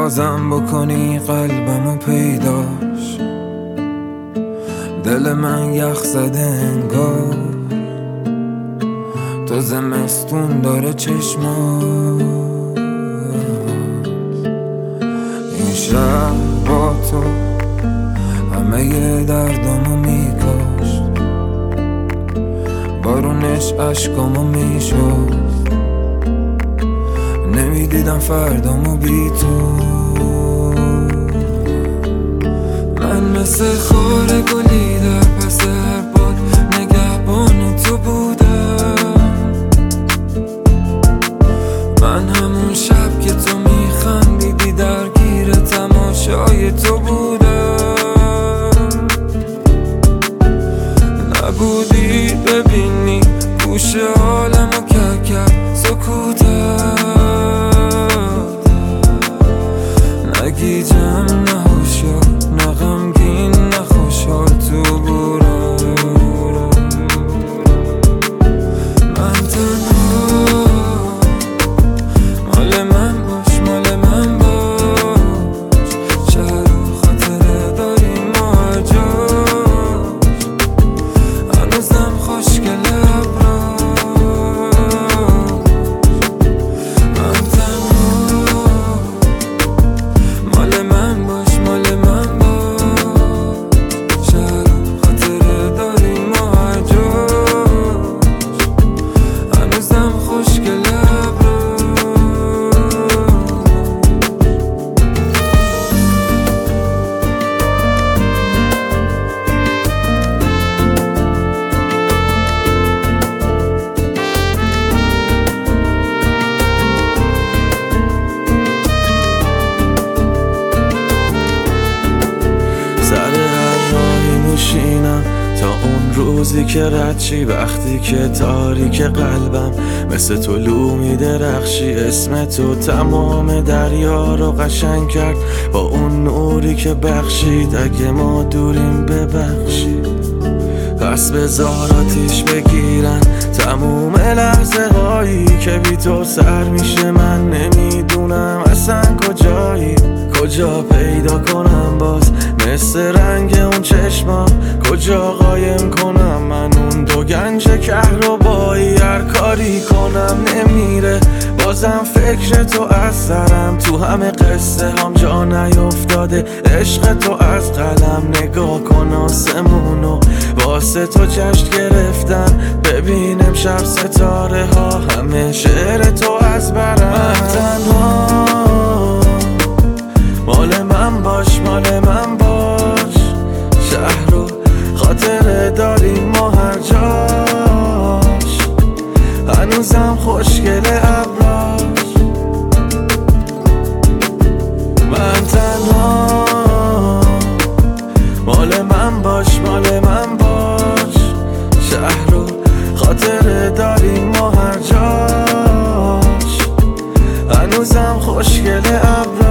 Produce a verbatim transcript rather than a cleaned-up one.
بازم بکنی قلبمو پیداش، دل من یخ زده انگار تو زمستون داره چشمات. این شب با تو همه ی دردامو میکاشت، بارونش عشقامو میشد، نمیدیدم فردامو بی تو. من مثل خار گلی در پس هر باد نگهبان تو بودم. من همون شب که تو میخندیدی درگیر تماشای تو بودم. نبودی ببینی گوش حالمو که کرد سکوتت، نگیجم نه هوشیار نه غمگین نه خوشحال تو بودم. من تنها مال من باش مال من باش، شهر و خاطره داریم ما هر جاش، هنوزم خوشگله تا اون روزی که رد چی، وقتی که تاریک قلبم مثل طلوع میدرخشی. اسم تو تمام دریا رو قشنگ کرد با اون نوری که بخشید. اگه ما دوریم ببخشید، پس بذار آتیش بگیرن تموم لحظه هایی که بی تو سر میشه. من نمیدونم اصلا کجایی، کجا پیدا کنم باز مثل رنگ اون چشما، کجا قایم کنم من اون دو گنج کهربایی. هر کاری کنم نمیره، بازم فکر تو از سرم، تو همه قصه هم جا نیفتاده عشق تو از قلم. نگاه کن آسمونو واسه تو جشن گرفتن، ببین امشب ستاره ها همه شعر تو از برم. من تنها مال من باش مال من باش، شهر رو خاطره داریم ما هر جاش، هنوزم خوشگله ابراش. من تنها مال من باش مال من باش، شهر رو خاطره داریم ما هر جاش، هنوزم خوشگله ابراش.